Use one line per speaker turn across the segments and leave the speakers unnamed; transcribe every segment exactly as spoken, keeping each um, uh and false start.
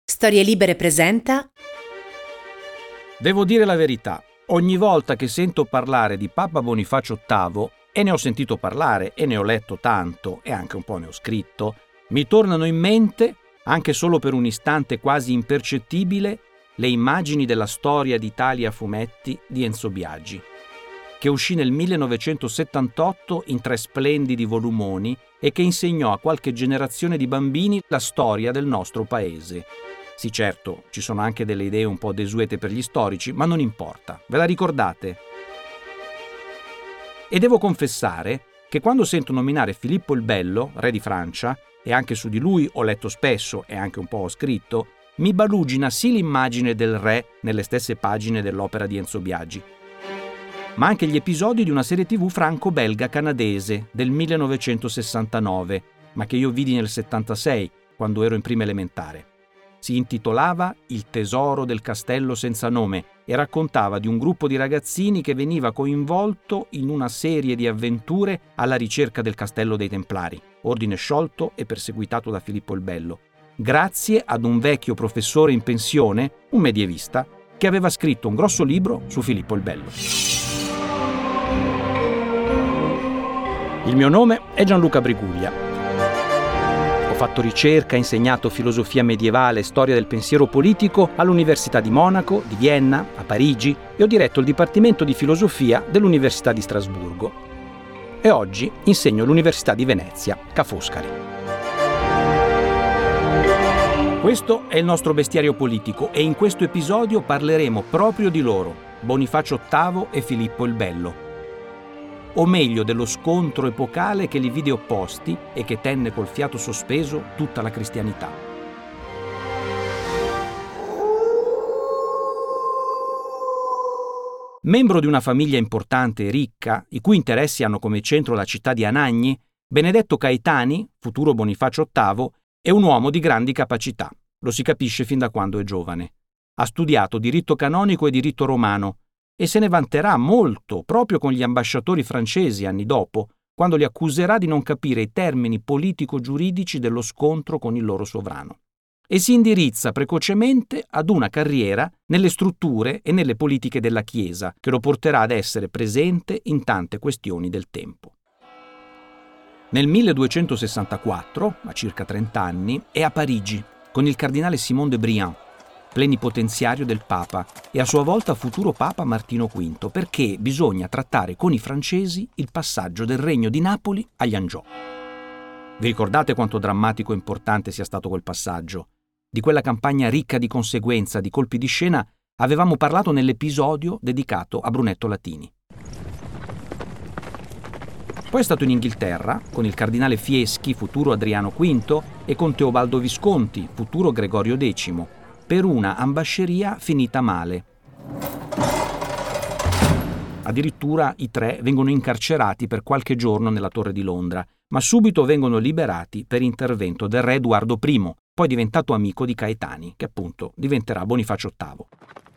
Storie Libere presenta.
Devo dire la verità, ogni volta che sento parlare di Papa Bonifacio ottavo, e ne ho sentito parlare e ne ho letto tanto e anche un po' ne ho scritto, mi tornano in mente, anche solo per un istante quasi impercettibile, le immagini della storia d'Italia a fumetti di Enzo Biagi, che uscì nel millenovecentosettantotto in tre splendidi volumoni e che insegnò a qualche generazione di bambini la storia del nostro paese. Sì, certo, ci sono anche delle idee un po' desuete per gli storici, ma non importa, ve la ricordate? E devo confessare che quando sento nominare Filippo il Bello, re di Francia, e anche su di lui ho letto spesso e anche un po' ho scritto, mi balugina sì l'immagine del re nelle stesse pagine dell'opera di Enzo Biagi, ma anche gli episodi di una serie tivù franco-belga-canadese del millenovecentosessantanove, ma che io vidi nel settantasei, quando ero in prima elementare. Si intitolava Il tesoro del castello senza nome e raccontava di un gruppo di ragazzini che veniva coinvolto in una serie di avventure alla ricerca del castello dei Templari, ordine sciolto e perseguitato da Filippo il Bello, grazie ad un vecchio professore in pensione, un medievista, che aveva scritto un grosso libro su Filippo il Bello. Il mio nome è Gianluca Briguglia. Ho fatto ricerca, insegnato filosofia medievale e storia del pensiero politico all'Università di Monaco, di Vienna, a Parigi e ho diretto il Dipartimento di Filosofia dell'Università di Strasburgo. E oggi insegno all'Università di Venezia, Ca' Foscari. Questo è il nostro bestiario politico e in questo episodio parleremo proprio di loro, Bonifacio ottavo e Filippo il Bello. O meglio dello scontro epocale che li vide opposti e che tenne col fiato sospeso tutta la cristianità. Membro di una famiglia importante e ricca, i cui interessi hanno come centro la città di Anagni, Benedetto Caetani, futuro Bonifacio ottavo, è un uomo di grandi capacità, lo si capisce fin da quando è giovane. Ha studiato diritto canonico e diritto romano, e se ne vanterà molto proprio con gli ambasciatori francesi anni dopo, quando li accuserà di non capire i termini politico-giuridici dello scontro con il loro sovrano. E si indirizza precocemente ad una carriera nelle strutture e nelle politiche della Chiesa, che lo porterà ad essere presente in tante questioni del tempo. Nel milleduecentosessantaquattro, a circa trenta anni, è a Parigi con il cardinale Simon de Briand, plenipotenziario del Papa e a sua volta futuro Papa Martino quinto, perché bisogna trattare con i francesi il passaggio del regno di Napoli agli Angiò. Vi ricordate quanto drammatico e importante sia stato quel passaggio? Di quella campagna ricca di conseguenza, di colpi di scena, avevamo parlato nell'episodio dedicato a Brunetto Latini. Poi è stato in Inghilterra, con il cardinale Fieschi, futuro Adriano quinto, e con Teobaldo Visconti, futuro Gregorio decimo, per una ambasceria finita male. Addirittura i tre vengono incarcerati per qualche giorno nella Torre di Londra, ma subito vengono liberati per intervento del re Edoardo primo, poi diventato amico di Caetani, che appunto diventerà Bonifacio ottavo.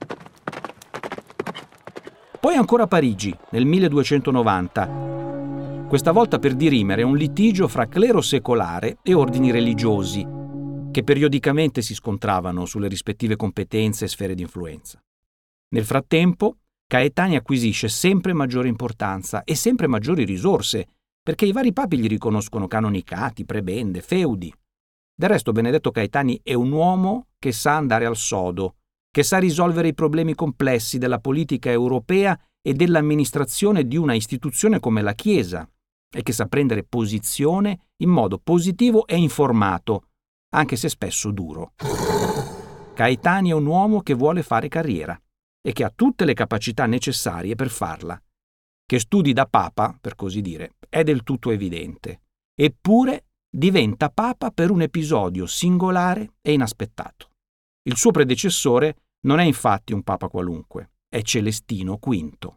Poi ancora a Parigi, nel milleduecentonovanta, questa volta per dirimere un litigio fra clero secolare e ordini religiosi, che periodicamente si scontravano sulle rispettive competenze e sfere di influenza. Nel frattempo, Caetani acquisisce sempre maggiore importanza e sempre maggiori risorse, perché i vari papi gli riconoscono canonicati, prebende, feudi. Del resto Benedetto Caetani è un uomo che sa andare al sodo, che sa risolvere i problemi complessi della politica europea e dell'amministrazione di una istituzione come la Chiesa, e che sa prendere posizione in modo positivo e informato, anche se spesso duro. Caetani è un uomo che vuole fare carriera e che ha tutte le capacità necessarie per farla. Che studi da papa, per così dire, è del tutto evidente. Eppure diventa papa per un episodio singolare e inaspettato. Il suo predecessore non è infatti un papa qualunque, è Celestino quinto.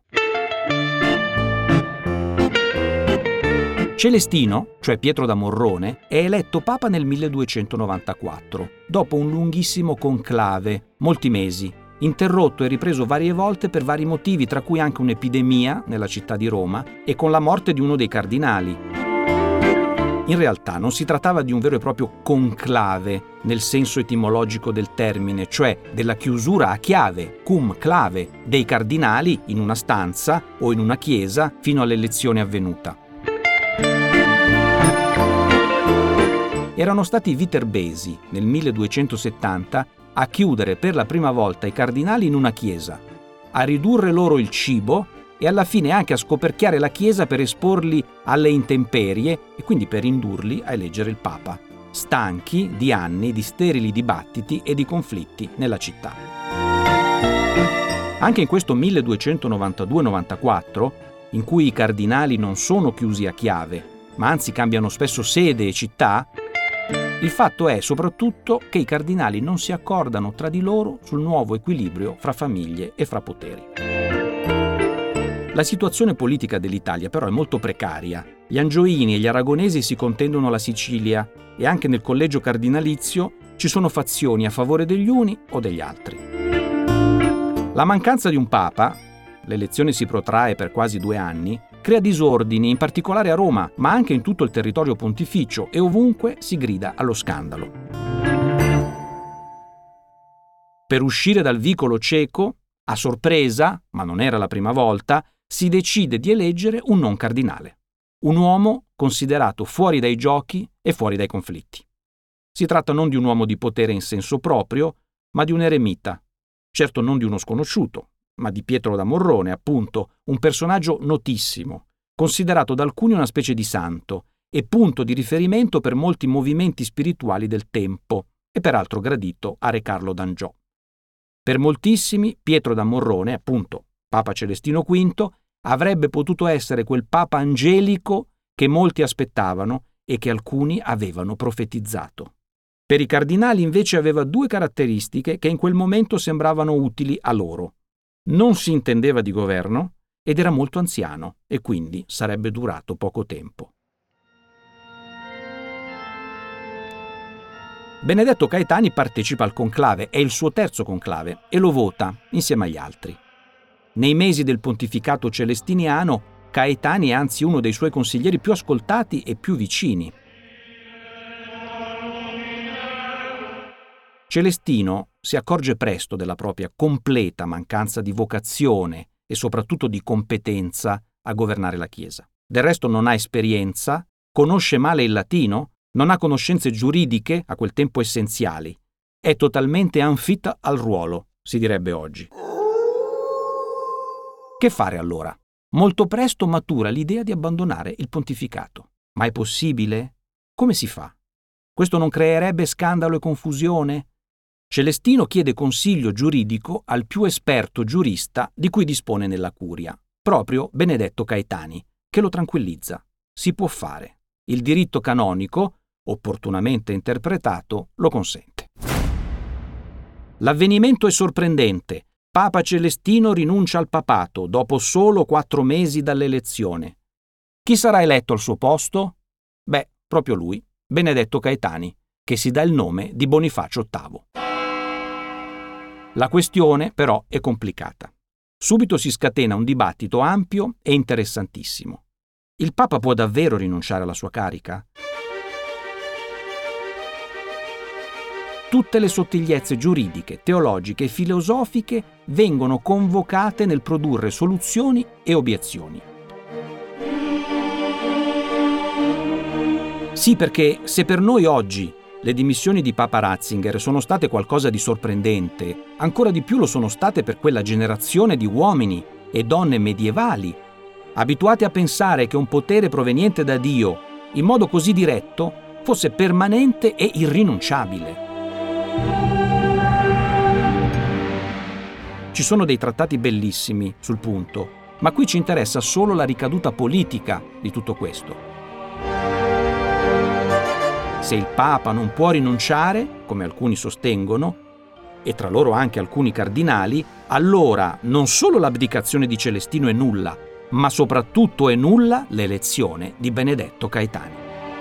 Celestino, cioè Pietro da Morrone, è eletto papa nel milleduecentonovantaquattro, dopo un lunghissimo conclave, molti mesi, interrotto e ripreso varie volte per vari motivi, tra cui anche un'epidemia nella città di Roma e con la morte di uno dei cardinali. In realtà non si trattava di un vero e proprio conclave nel senso etimologico del termine, cioè della chiusura a chiave, cum clave, dei cardinali in una stanza o in una chiesa fino all'elezione avvenuta. Erano stati i viterbesi, nel milleduecentosettanta, a chiudere per la prima volta i cardinali in una chiesa, a ridurre loro il cibo e alla fine anche a scoperchiare la chiesa per esporli alle intemperie e quindi per indurli a eleggere il Papa, stanchi di anni di sterili dibattiti e di conflitti nella città. Anche in questo milleduecentonovantadue novantaquattro, in cui i cardinali non sono chiusi a chiave, ma anzi cambiano spesso sede e città, il fatto è soprattutto che i cardinali non si accordano tra di loro sul nuovo equilibrio fra famiglie e fra poteri. La situazione politica dell'Italia però è molto precaria. Gli angioini e gli aragonesi si contendono la Sicilia e anche nel collegio cardinalizio ci sono fazioni a favore degli uni o degli altri. La mancanza di un papa, l'elezione si protrae per quasi due anni, crea disordini, in particolare a Roma, ma anche in tutto il territorio pontificio, e ovunque si grida allo scandalo. Per uscire dal vicolo cieco, a sorpresa, ma non era la prima volta, si decide di eleggere un non cardinale, un uomo considerato fuori dai giochi e fuori dai conflitti. Si tratta non di un uomo di potere in senso proprio, ma di un eremita, certo non di uno sconosciuto, ma di Pietro da Morrone, appunto, un personaggio notissimo, considerato da alcuni una specie di santo e punto di riferimento per molti movimenti spirituali del tempo e peraltro gradito a Re Carlo d'Angiò. Per moltissimi Pietro da Morrone, appunto, Papa Celestino quinto, avrebbe potuto essere quel Papa angelico che molti aspettavano e che alcuni avevano profetizzato. Per i cardinali invece aveva due caratteristiche che in quel momento sembravano utili a loro. Non si intendeva di governo ed era molto anziano e quindi sarebbe durato poco tempo. Benedetto Caetani partecipa al conclave, è il suo terzo conclave, e lo vota insieme agli altri. Nei mesi del pontificato celestiniano, Caetani è anzi uno dei suoi consiglieri più ascoltati e più vicini. Celestino si accorge presto della propria completa mancanza di vocazione e soprattutto di competenza a governare la Chiesa. Del resto non ha esperienza, conosce male il latino, non ha conoscenze giuridiche a quel tempo essenziali. È totalmente unfit al ruolo, si direbbe oggi. Che fare allora? Molto presto matura l'idea di abbandonare il pontificato. Ma è possibile? Come si fa? Questo non creerebbe scandalo e confusione? Celestino chiede consiglio giuridico al più esperto giurista di cui dispone nella curia, proprio Benedetto Caetani, che lo tranquillizza. Si può fare. Il diritto canonico, opportunamente interpretato, lo consente. L'avvenimento è sorprendente. Papa Celestino rinuncia al papato dopo solo quattro mesi dall'elezione. Chi sarà eletto al suo posto? Beh, proprio lui, Benedetto Caetani, che si dà il nome di Bonifacio ottavo. La questione, però, è complicata. Subito si scatena un dibattito ampio e interessantissimo. Il Papa può davvero rinunciare alla sua carica? Tutte le sottigliezze giuridiche, teologiche e filosofiche vengono convocate nel produrre soluzioni e obiezioni. Sì, perché se per noi oggi le dimissioni di Papa Ratzinger sono state qualcosa di sorprendente, ancora di più lo sono state per quella generazione di uomini e donne medievali, abituati a pensare che un potere proveniente da Dio, in modo così diretto, fosse permanente e irrinunciabile. Ci sono dei trattati bellissimi sul punto, ma qui ci interessa solo la ricaduta politica di tutto questo. Se il Papa non può rinunciare, come alcuni sostengono, e tra loro anche alcuni cardinali, allora non solo l'abdicazione di Celestino è nulla, ma soprattutto è nulla l'elezione di Benedetto Caetani.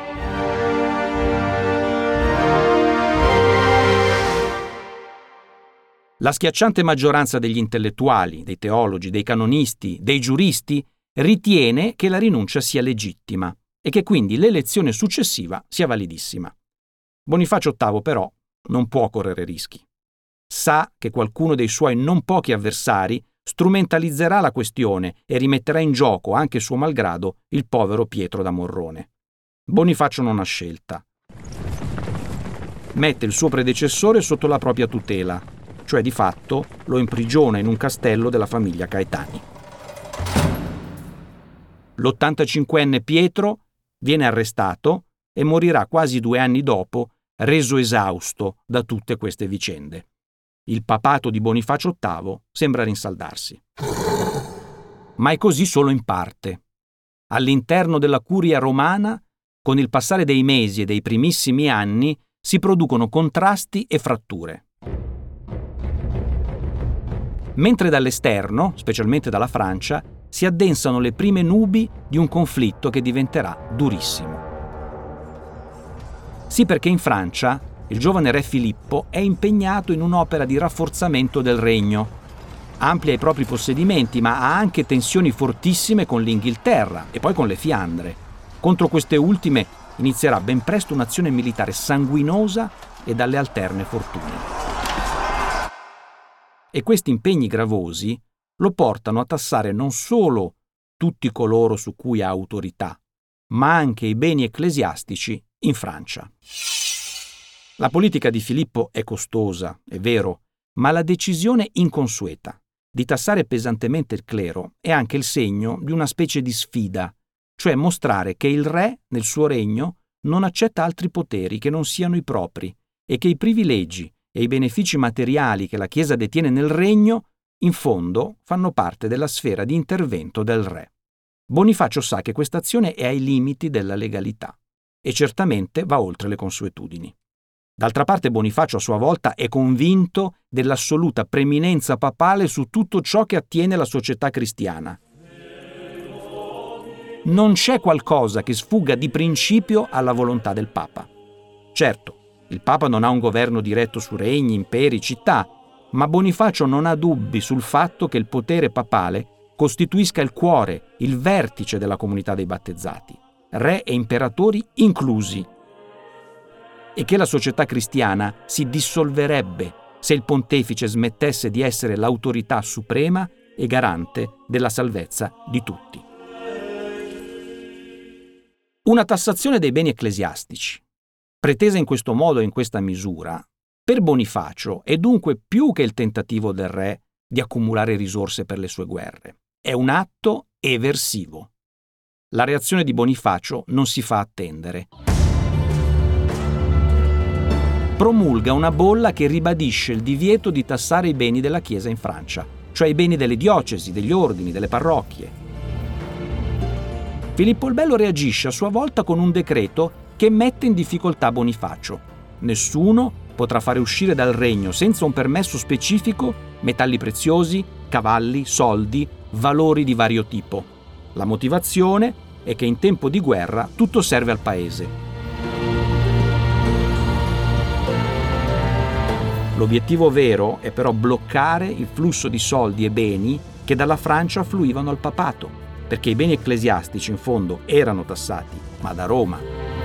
La schiacciante maggioranza degli intellettuali, dei teologi, dei canonisti, dei giuristi ritiene che la rinuncia sia legittima e che quindi l'elezione successiva sia validissima. Bonifacio ottavo però non può correre rischi. Sa che qualcuno dei suoi non pochi avversari strumentalizzerà la questione e rimetterà in gioco, anche suo malgrado, il povero Pietro da Morrone. Bonifacio non ha scelta. Mette il suo predecessore sotto la propria tutela, cioè di fatto lo imprigiona in un castello della famiglia Caetani. l'ottantacinquenne Pietro viene arrestato e morirà quasi due anni dopo, reso esausto da tutte queste vicende. Il papato di Bonifacio ottavo sembra rinsaldarsi. Ma è così solo in parte. All'interno della curia romana, con il passare dei mesi e dei primissimi anni, si producono contrasti e fratture. Mentre dall'esterno, specialmente dalla Francia, si addensano le prime nubi di un conflitto che diventerà durissimo. Sì, perché in Francia il giovane re Filippo è impegnato in un'opera di rafforzamento del regno. Amplia i propri possedimenti, ma ha anche tensioni fortissime con l'Inghilterra e poi con le Fiandre. Contro queste ultime inizierà ben presto un'azione militare sanguinosa e dalle alterne fortune. E questi impegni gravosi lo portano a tassare non solo tutti coloro su cui ha autorità, ma anche i beni ecclesiastici in Francia. La politica di Filippo è costosa, è vero, ma la decisione inconsueta di tassare pesantemente il clero è anche il segno di una specie di sfida, cioè mostrare che il re, nel suo regno, non accetta altri poteri che non siano i propri e che i privilegi e i benefici materiali che la Chiesa detiene nel regno, in fondo, fanno parte della sfera di intervento del re. Bonifacio sa che questa azione è ai limiti della legalità e certamente va oltre le consuetudini. D'altra parte Bonifacio a sua volta è convinto dell'assoluta preminenza papale su tutto ciò che attiene la società cristiana. Non c'è qualcosa che sfugga di principio alla volontà del Papa. Certo, il Papa non ha un governo diretto su regni, imperi, città, ma Bonifacio non ha dubbi sul fatto che il potere papale costituisca il cuore, il vertice della comunità dei battezzati, re e imperatori inclusi, e che la società cristiana si dissolverebbe se il pontefice smettesse di essere l'autorità suprema e garante della salvezza di tutti. Una tassazione dei beni ecclesiastici, pretesa in questo modo e in questa misura, per Bonifacio è dunque più che il tentativo del re di accumulare risorse per le sue guerre. È un atto eversivo. La reazione di Bonifacio non si fa attendere. Promulga una bolla che ribadisce il divieto di tassare i beni della Chiesa in Francia, cioè i beni delle diocesi, degli ordini, delle parrocchie. Filippo il Bello reagisce a sua volta con un decreto che mette in difficoltà Bonifacio. Nessuno potrà fare uscire dal regno senza un permesso specifico metalli preziosi, cavalli, soldi, valori di vario tipo. La motivazione è che in tempo di guerra tutto serve al paese. L'obiettivo vero è però bloccare il flusso di soldi e beni che dalla Francia fluivano al papato, perché i beni ecclesiastici in fondo erano tassati, ma da Roma.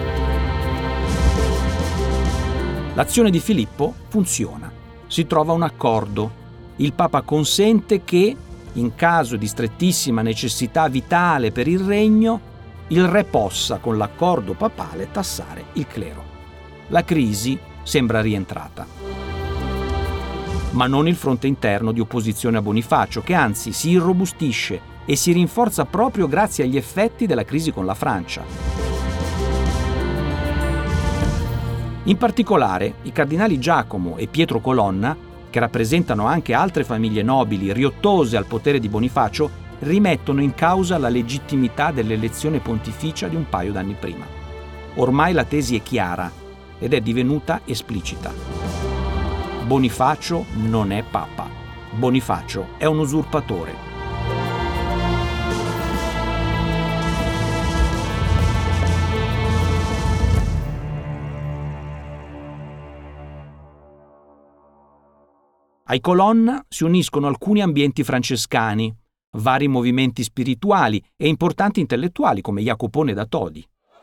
L'azione di Filippo funziona. Si trova un accordo. Il Papa consente che, in caso di strettissima necessità vitale per il regno, il re possa, con l'accordo papale, tassare il clero. La crisi sembra rientrata. Ma non il fronte interno di opposizione a Bonifacio, che anzi si irrobustisce e si rinforza proprio grazie agli effetti della crisi con la Francia. In particolare, i cardinali Giacomo e Pietro Colonna, che rappresentano anche altre famiglie nobili riottose al potere di Bonifacio, rimettono in causa la legittimità dell'elezione pontificia di un paio d'anni prima. Ormai la tesi è chiara ed è divenuta esplicita. Bonifacio non è papa. Bonifacio è un usurpatore. Ai Colonna si uniscono alcuni ambienti francescani, vari movimenti spirituali e importanti intellettuali come Jacopone da Todi.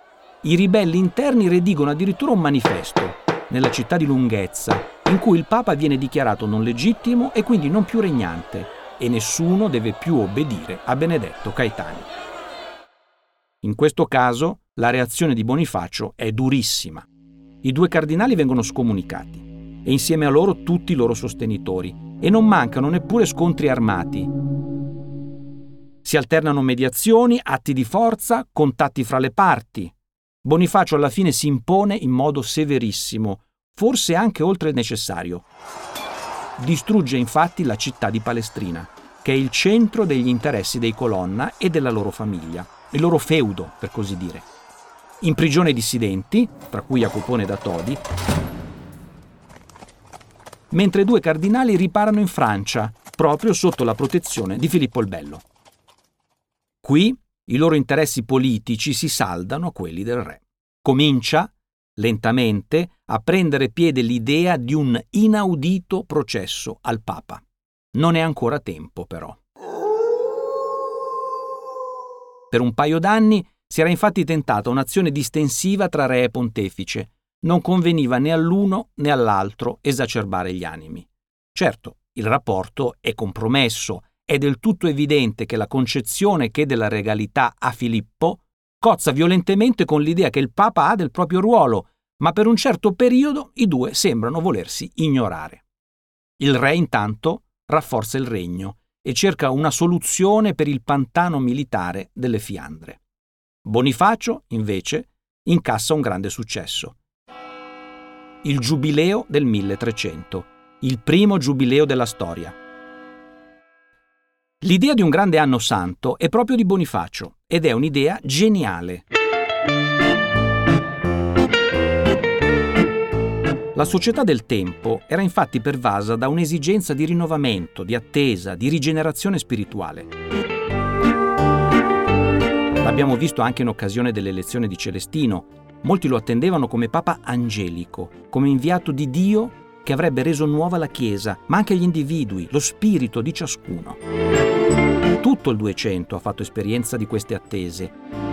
I ribelli interni redigono addirittura un manifesto nella città di Lunghezza, in cui il Papa viene dichiarato non legittimo e quindi non più regnante, e nessuno deve più obbedire a Benedetto Caetani. In questo caso la reazione di Bonifacio è durissima. I due cardinali vengono scomunicati e insieme a loro tutti i loro sostenitori, e non mancano neppure scontri armati. Si alternano mediazioni, atti di forza, contatti fra le parti. Bonifacio alla fine si impone in modo severissimo, forse anche oltre il necessario. Distrugge infatti la città di Palestrina, che è il centro degli interessi dei Colonna e della loro famiglia, il loro feudo, per così dire. Imprigiona i dissidenti, tra cui Jacopone da Todi, mentre due cardinali riparano in Francia, proprio sotto la protezione di Filippo il Bello. Qui i loro interessi politici si saldano a quelli del re. Comincia, lentamente, a prendere piede l'idea di un inaudito processo al Papa. Non è ancora tempo, però. Per un paio d'anni si era infatti tentata un'azione distensiva tra re e pontefice. Non conveniva né all'uno né all'altro esacerbare gli animi. Certo, il rapporto è compromesso. È del tutto evidente che la concezione che della regalità ha Filippo cozza violentemente con l'idea che il Papa ha del proprio ruolo, ma per un certo periodo i due sembrano volersi ignorare. Il re intanto rafforza il regno e cerca una soluzione per il pantano militare delle Fiandre. Bonifacio, invece, incassa un grande successo. Il Giubileo del milletrecento, il primo giubileo della storia. L'idea di un grande anno santo è proprio di Bonifacio ed è un'idea geniale. La società del tempo era infatti pervasa da un'esigenza di rinnovamento, di attesa, di rigenerazione spirituale. L'abbiamo visto anche in occasione dell'elezione di Celestino. Molti lo attendevano come papa angelico, come inviato di Dio che avrebbe reso nuova la Chiesa, ma anche gli individui, lo spirito di ciascuno. Tutto il Duecento ha fatto esperienza di queste attese.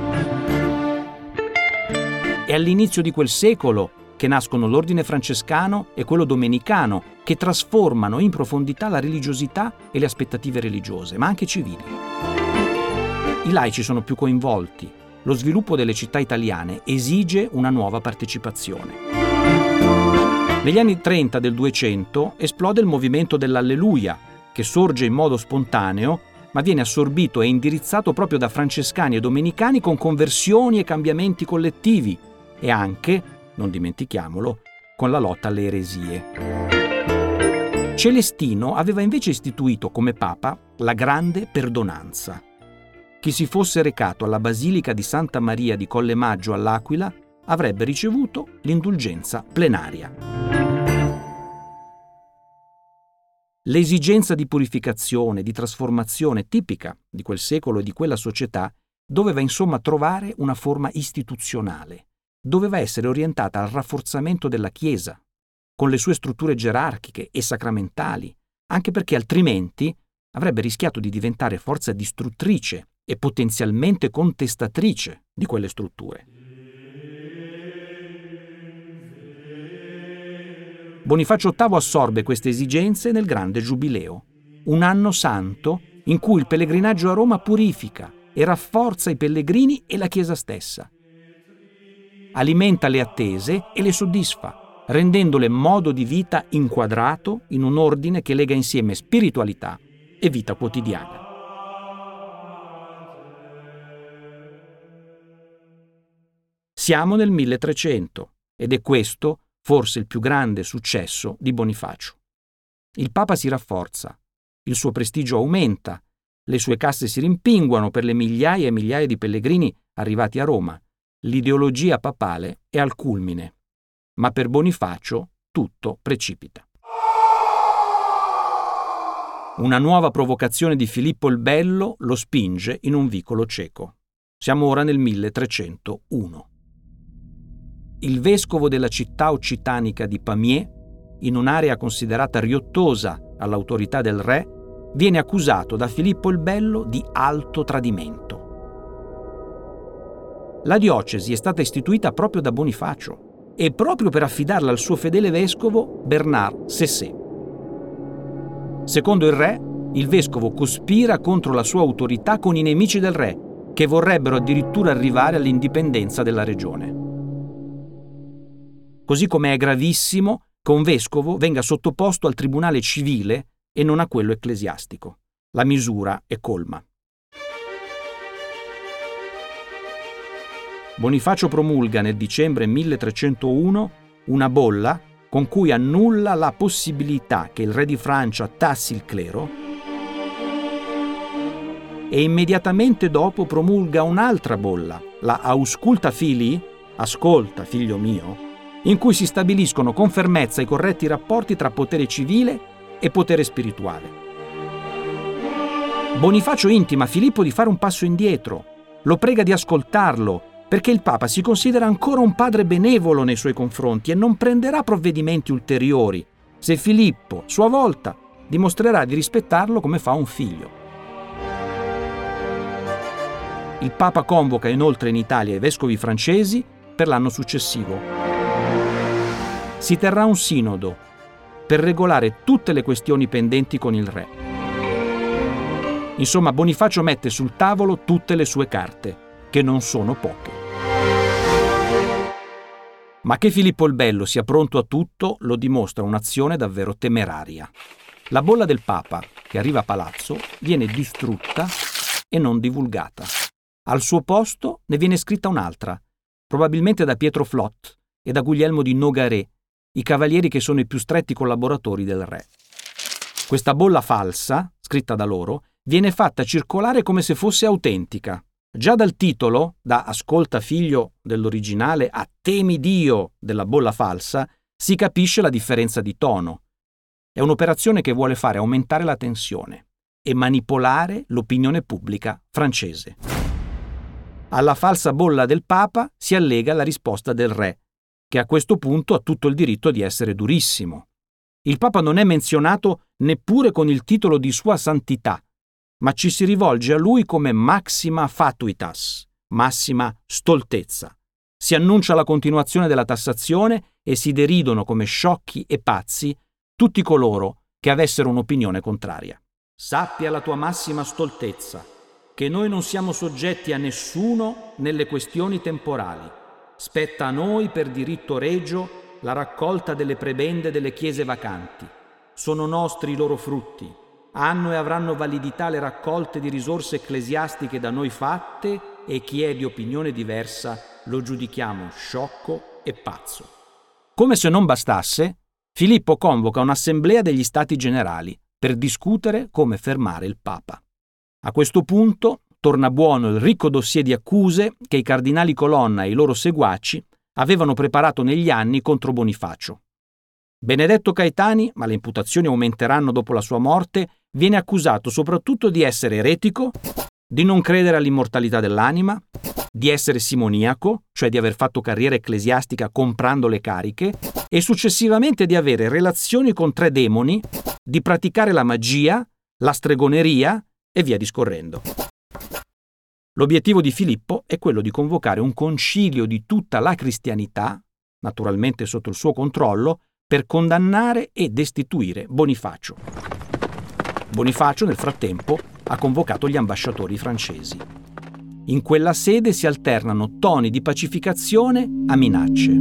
È all'inizio di quel secolo che nascono l'ordine francescano e quello domenicano, che trasformano in profondità la religiosità e le aspettative religiose, ma anche civili. I laici sono più coinvolti. Lo sviluppo delle città italiane esige una nuova partecipazione. Negli anni trenta del Duecento esplode il movimento dell'Alleluia, che sorge in modo spontaneo, ma viene assorbito e indirizzato proprio da francescani e domenicani con conversioni e cambiamenti collettivi, e anche, non dimentichiamolo, con la lotta alle eresie. Celestino aveva invece istituito come papa la grande perdonanza. Chi si fosse recato alla Basilica di Santa Maria di Colle Maggio all'Aquila avrebbe ricevuto l'indulgenza plenaria. L'esigenza di purificazione, di trasformazione tipica di quel secolo e di quella società doveva insomma trovare una forma istituzionale, doveva essere orientata al rafforzamento della Chiesa, con le sue strutture gerarchiche e sacramentali, anche perché altrimenti avrebbe rischiato di diventare forza distruttrice e potenzialmente contestatrice di quelle strutture. Bonifacio ottavo assorbe queste esigenze nel grande Giubileo, un anno santo in cui il pellegrinaggio a Roma purifica e rafforza i pellegrini e la Chiesa stessa. Alimenta le attese e le soddisfa, rendendole modo di vita inquadrato in un ordine che lega insieme spiritualità e vita quotidiana. Siamo nel milletrecento ed è questo forse il più grande successo di Bonifacio. Il Papa si rafforza, il suo prestigio aumenta, le sue casse si rimpinguano per le migliaia e migliaia di pellegrini arrivati a Roma. L'ideologia papale è al culmine, ma per Bonifacio tutto precipita. Una nuova provocazione di Filippo il Bello lo spinge in un vicolo cieco. Siamo ora nel milletrecentouno. Il vescovo della città occitanica di Pamiers, in un'area considerata riottosa all'autorità del re, viene accusato da Filippo il Bello di alto tradimento. La diocesi è stata istituita proprio da Bonifacio e proprio per affidarla al suo fedele vescovo Bernard Cessé. Secondo il re, il vescovo cospira contro la sua autorità con i nemici del re, che vorrebbero addirittura arrivare all'indipendenza della regione. Così come è gravissimo che un vescovo venga sottoposto al tribunale civile e non a quello ecclesiastico. La misura è colma. Bonifacio promulga nel dicembre milletrecentouno una bolla con cui annulla la possibilità che il re di Francia tassi il clero e immediatamente dopo promulga un'altra bolla, la Ausculta Filii, ascolta figlio mio, in cui si stabiliscono con fermezza i corretti rapporti tra potere civile e potere spirituale. Bonifacio intima a Filippo di fare un passo indietro, lo prega di ascoltarlo, perché il Papa si considera ancora un padre benevolo nei suoi confronti e non prenderà provvedimenti ulteriori se Filippo, a sua volta, dimostrerà di rispettarlo come fa un figlio. Il Papa convoca inoltre in Italia i vescovi francesi per l'anno successivo. Si terrà un sinodo per regolare tutte le questioni pendenti con il re. Insomma, Bonifacio mette sul tavolo tutte le sue carte, che non sono poche. Ma che Filippo il Bello sia pronto a tutto lo dimostra un'azione davvero temeraria. La bolla del Papa, che arriva a palazzo, viene distrutta e non divulgata. Al suo posto ne viene scritta un'altra, probabilmente da Pietro Flot e da Guglielmo di Nogaret, i cavalieri che sono i più stretti collaboratori del re. Questa bolla falsa, scritta da loro, viene fatta circolare come se fosse autentica. Già dal titolo, da Ascolta figlio dell'originale a Temi Dio della bolla falsa, si capisce la differenza di tono. È un'operazione che vuole fare aumentare la tensione e manipolare l'opinione pubblica francese. Alla falsa bolla del Papa si allega la risposta del re, che a questo punto ha tutto il diritto di essere durissimo. Il Papa non è menzionato neppure con il titolo di Sua Santità, ma ci si rivolge a lui come maxima fatuitas, massima stoltezza. Si annuncia la continuazione della tassazione e si deridono come sciocchi e pazzi tutti coloro che avessero un'opinione contraria. Sappia la tua massima stoltezza che noi non siamo soggetti a nessuno nelle questioni temporali. Spetta a noi per diritto regio la raccolta delle prebende delle chiese vacanti. Sono nostri i loro frutti. Hanno e avranno validità le raccolte di risorse ecclesiastiche da noi fatte e chi è di opinione diversa lo giudichiamo sciocco e pazzo. Come se non bastasse, Filippo convoca un'assemblea degli Stati Generali per discutere come fermare il Papa. A questo punto torna buono il ricco dossier di accuse che i cardinali Colonna e i loro seguaci avevano preparato negli anni contro Bonifacio. Benedetto Caetani, ma le imputazioni aumenteranno dopo la sua morte, viene accusato soprattutto di essere eretico, di non credere all'immortalità dell'anima, di essere simoniaco, cioè di aver fatto carriera ecclesiastica comprando le cariche, e successivamente di avere relazioni con tre demoni, di praticare la magia, la stregoneria e via discorrendo. L'obiettivo di Filippo è quello di convocare un concilio di tutta la cristianità, naturalmente sotto il suo controllo, per condannare e destituire Bonifacio. Bonifacio, nel frattempo, ha convocato gli ambasciatori francesi. In quella sede si alternano toni di pacificazione a minacce.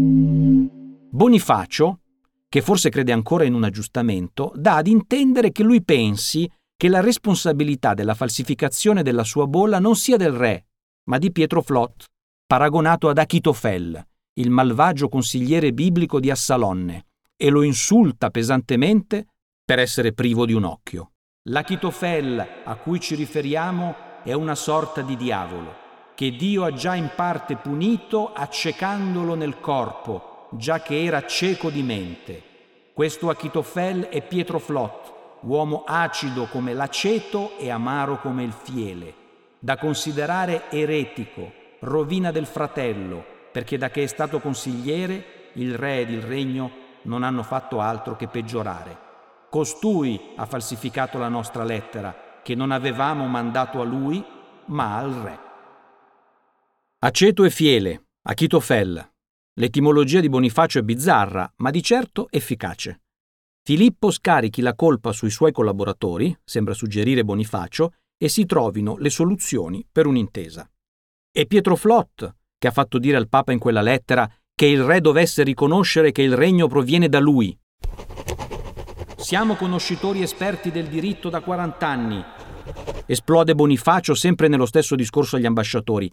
Bonifacio, che forse crede ancora in un aggiustamento, dà ad intendere che lui pensi che la responsabilità della falsificazione della sua bolla non sia del re, ma di Pietro Flot, paragonato ad Achitofel, il malvagio consigliere biblico di Assalonne, e lo insulta pesantemente per essere privo di un occhio. L'Achitofel a cui ci riferiamo è una sorta di diavolo, che Dio ha già in parte punito accecandolo nel corpo, già che era cieco di mente. Questo Achitofel è Pietro Flot, uomo acido come l'aceto e amaro come il fiele, da considerare eretico, rovina del fratello, perché da che è stato consigliere, il re ed il regno non hanno fatto altro che peggiorare. Costui ha falsificato la nostra lettera, che non avevamo mandato a lui, ma al re. Aceto e fiele, Achitofel. L'etimologia di Bonifacio è bizzarra, ma di certo efficace. Filippo scarichi la colpa sui suoi collaboratori, sembra suggerire Bonifacio, e si trovino le soluzioni per un'intesa. E Pietro Flot, che ha fatto dire al Papa in quella lettera che il re dovesse riconoscere che il regno proviene da lui. Siamo conoscitori esperti del diritto da quarant'anni, esplode Bonifacio sempre nello stesso discorso agli ambasciatori.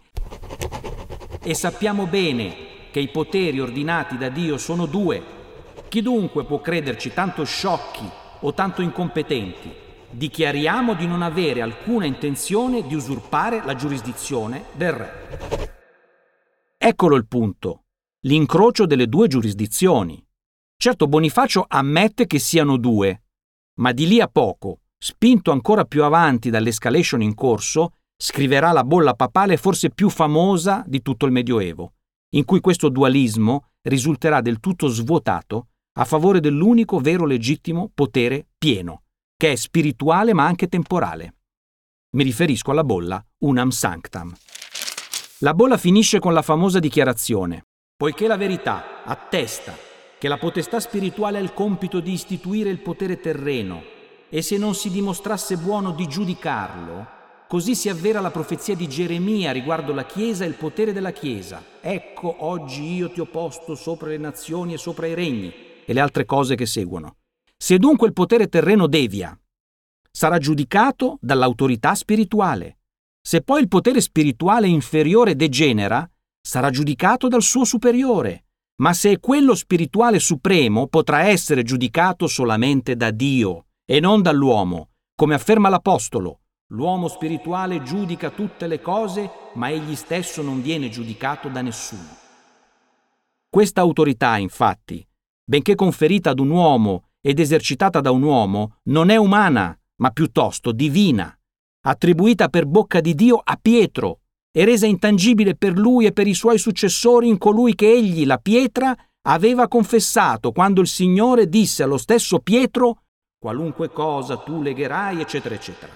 E sappiamo bene che i poteri ordinati da Dio sono due. Chi dunque può crederci tanto sciocchi o tanto incompetenti? Dichiariamo di non avere alcuna intenzione di usurpare la giurisdizione del re. Eccolo il punto, l'incrocio delle due giurisdizioni. Certo, Bonifacio ammette che siano due, ma di lì a poco, spinto ancora più avanti dall'escalation in corso, scriverà la bolla papale forse più famosa di tutto il Medioevo, in cui questo dualismo risulterà del tutto svuotato a favore dell'unico vero legittimo potere pieno, che è spirituale ma anche temporale. Mi riferisco alla bolla Unam Sanctam. La bolla finisce con la famosa dichiarazione: poiché la verità attesta che la potestà spirituale ha il compito di istituire il potere terreno e se non si dimostrasse buono di giudicarlo, così si avvera la profezia di Geremia riguardo la Chiesa e il potere della Chiesa. Ecco, oggi io ti ho posto sopra le nazioni e sopra i regni, e le altre cose che seguono. Se dunque il potere terreno devia, sarà giudicato dall'autorità spirituale. Se poi il potere spirituale inferiore degenera, sarà giudicato dal suo superiore. Ma se è quello spirituale supremo, potrà essere giudicato solamente da Dio e non dall'uomo, come afferma l'Apostolo. L'uomo spirituale giudica tutte le cose, ma egli stesso non viene giudicato da nessuno. Questa autorità, infatti, benché conferita ad un uomo ed esercitata da un uomo, non è umana, ma piuttosto divina, attribuita per bocca di Dio a Pietro e resa intangibile per lui e per i suoi successori in colui che egli, la pietra, aveva confessato quando il Signore disse allo stesso Pietro: qualunque cosa tu legherai, eccetera, eccetera.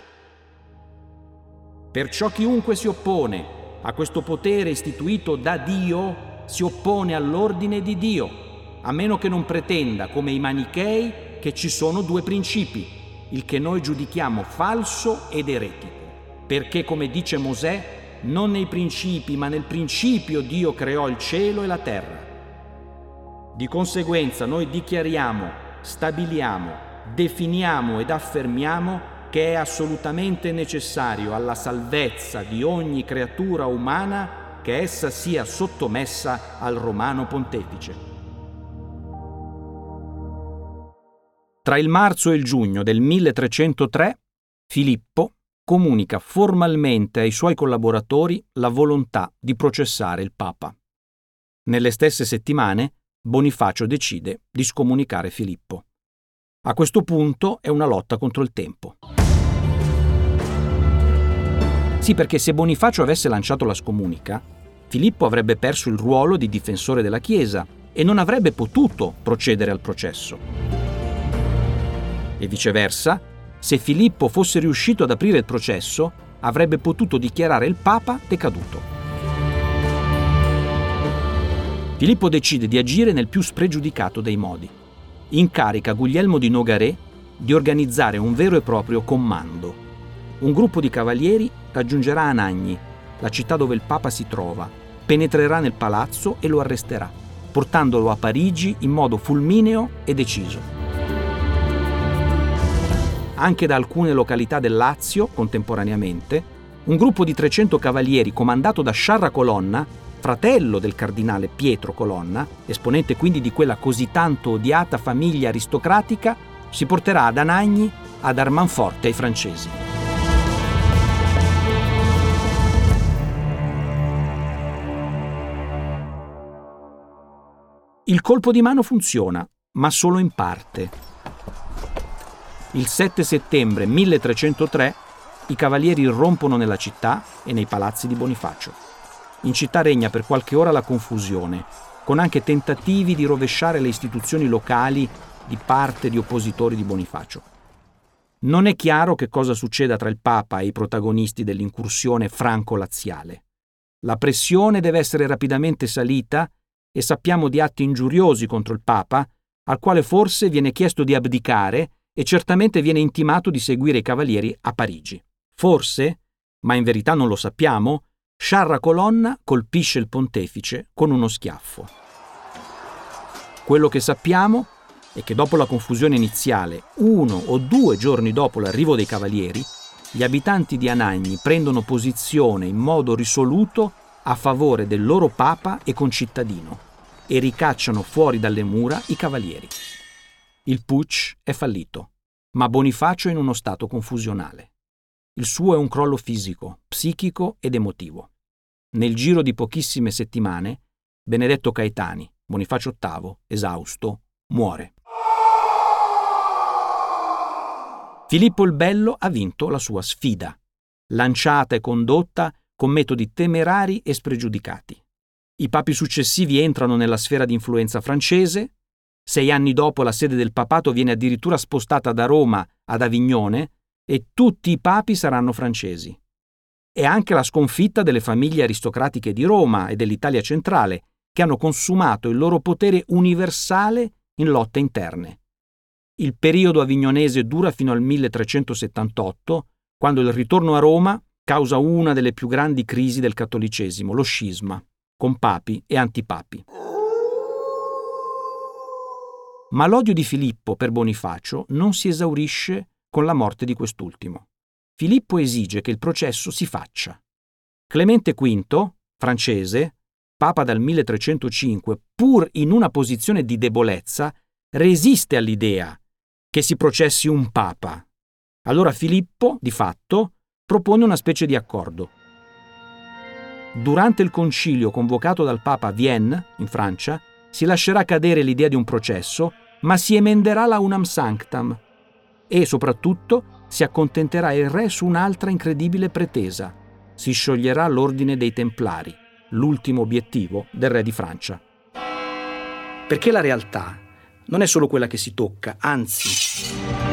Perciò chiunque si oppone a questo potere istituito da Dio si oppone all'ordine di Dio, a meno che non pretenda, come i manichei, che ci sono due principi, il che noi giudichiamo falso ed eretico, perché, come dice Mosè, non nei principi, ma nel principio Dio creò il cielo e la terra. Di conseguenza noi dichiariamo, stabiliamo, definiamo ed affermiamo che è assolutamente necessario alla salvezza di ogni creatura umana che essa sia sottomessa al Romano Pontefice. Tra il marzo e il giugno del milletrecentotre, Filippo comunica formalmente ai suoi collaboratori la volontà di processare il Papa. Nelle stesse settimane, Bonifacio decide di scomunicare Filippo. A questo punto è una lotta contro il tempo. Sì, perché se Bonifacio avesse lanciato la scomunica, Filippo avrebbe perso il ruolo di difensore della Chiesa e non avrebbe potuto procedere al processo. E viceversa, se Filippo fosse riuscito ad aprire il processo, avrebbe potuto dichiarare il Papa decaduto. Filippo decide di agire nel più spregiudicato dei modi. Incarica Guglielmo di Nogaret di organizzare un vero e proprio commando. Un gruppo di cavalieri raggiungerà Anagni, la città dove il Papa si trova, penetrerà nel palazzo e lo arresterà, portandolo a Parigi in modo fulmineo e deciso. Anche da alcune località del Lazio, contemporaneamente, un gruppo di trecento cavalieri comandato da Sciarra Colonna, fratello del cardinale Pietro Colonna, esponente quindi di quella così tanto odiata famiglia aristocratica, si porterà ad Anagni a dar manforte ai francesi. Il colpo di mano funziona, ma solo in parte. Il sette settembre milletrecentotre i cavalieri irrompono nella città e nei palazzi di Bonifacio. In città regna per qualche ora la confusione, con anche tentativi di rovesciare le istituzioni locali di parte di oppositori di Bonifacio. Non è chiaro che cosa succeda tra il Papa e i protagonisti dell'incursione franco-laziale. La pressione deve essere rapidamente salita e sappiamo di atti ingiuriosi contro il Papa, al quale forse viene chiesto di abdicare e certamente viene intimato di seguire i cavalieri a Parigi. Forse, ma in verità non lo sappiamo, Sciarra Colonna colpisce il pontefice con uno schiaffo. Quello che sappiamo è che dopo la confusione iniziale, uno o due giorni dopo l'arrivo dei cavalieri, gli abitanti di Anagni prendono posizione in modo risoluto a favore del loro papa e concittadino e ricacciano fuori dalle mura i cavalieri. Il putsch è fallito, ma Bonifacio è in uno stato confusionale. Il suo è un crollo fisico, psichico ed emotivo. Nel giro di pochissime settimane, Benedetto Caetani, Bonifacio ottavo, esausto, muore. Filippo il Bello ha vinto la sua sfida, lanciata e condotta con metodi temerari e spregiudicati. I papi successivi entrano nella sfera di influenza francese. Sei anni dopo la sede del papato viene addirittura spostata da Roma ad Avignone e tutti i papi saranno francesi. È anche la sconfitta delle famiglie aristocratiche di Roma e dell'Italia centrale, che hanno consumato il loro potere universale in lotte interne. Il periodo avignonese dura fino al milletrecentosettantotto, quando il ritorno a Roma causa una delle più grandi crisi del cattolicesimo, lo scisma, con papi e antipapi. Ma l'odio di Filippo per Bonifacio non si esaurisce con la morte di quest'ultimo. Filippo esige che il processo si faccia. Clemente quinto, francese, papa dal milletrecentocinque, pur in una posizione di debolezza, resiste all'idea che si processi un papa. Allora Filippo, di fatto, propone una specie di accordo. Durante il concilio convocato dal Papa a Vienne, in Francia, si lascerà cadere l'idea di un processo, ma si emenderà la Unam Sanctam e, soprattutto, si accontenterà il re su un'altra incredibile pretesa. Si scioglierà l'ordine dei Templari, l'ultimo obiettivo del re di Francia. Perché la realtà non è solo quella che si tocca, anzi,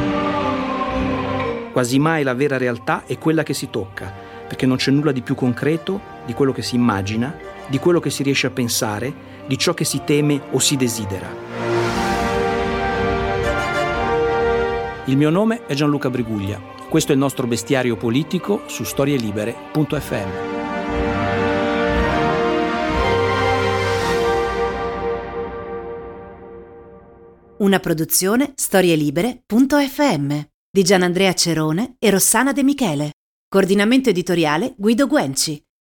quasi mai la vera realtà è quella che si tocca, perché non c'è nulla di più concreto di quello che si immagina, di quello che si riesce a pensare, di ciò che si teme o si desidera. Il mio nome è Gianluca Briguglia. Questo è il nostro bestiario politico su storielibere punto effe emme.
Una produzione storielibere punto effe emme di Gianandrea Cerone e Rossana De Michele. Coordinamento editoriale Guido Guenci.